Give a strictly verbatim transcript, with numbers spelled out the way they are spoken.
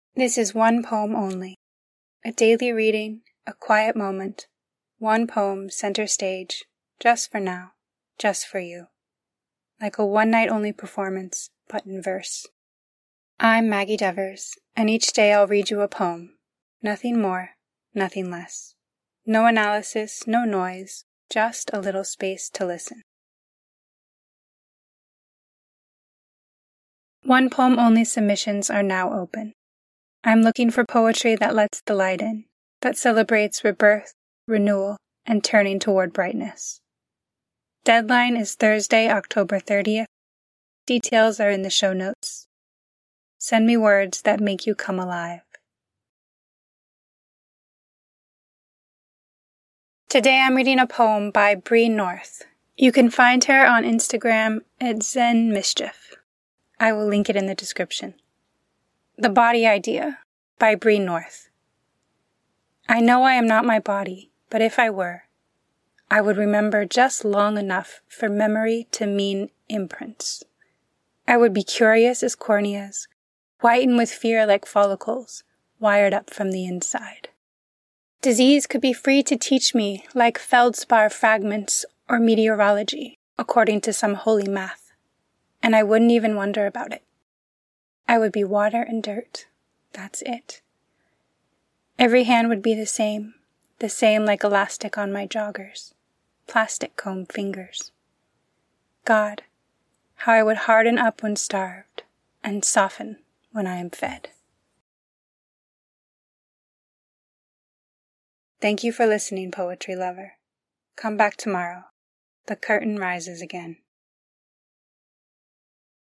This is one poem only. A daily reading, a quiet moment, one poem center stage, just for now, just for you. Like a one-night-only performance, but in verse. I'm Maggie Devers, and each day I'll read you a poem. Nothing more, nothing less. No analysis, no noise, just a little space to listen. One poem only submissions are now open. I'm looking for poetry that lets the light in, that celebrates rebirth, renewal, and turning toward brightness. Deadline is Thursday, October thirtieth. Details are in the show notes. Send me words that make you come alive. Today I'm reading a poem by Bree North. You can find her on Instagram at Zen Mischief. I will link it in the description. The Body Idea by Bree North. I know I am not my body, but if I were, I would remember just long enough for memory to mean imprints. I would be curious as corneas, whitened with fear like follicles, wired up from the inside. Disease could be free to teach me like feldspar fragments or meteorology, according to some holy math, and I wouldn't even wonder about it. I would be water and dirt. That's it. Every hand would be the same, the same like elastic on my joggers, plastic comb fingers. God, how I would harden up when starved and soften when I am fed. Thank you for listening, poetry lover. Come back tomorrow. The curtain rises again.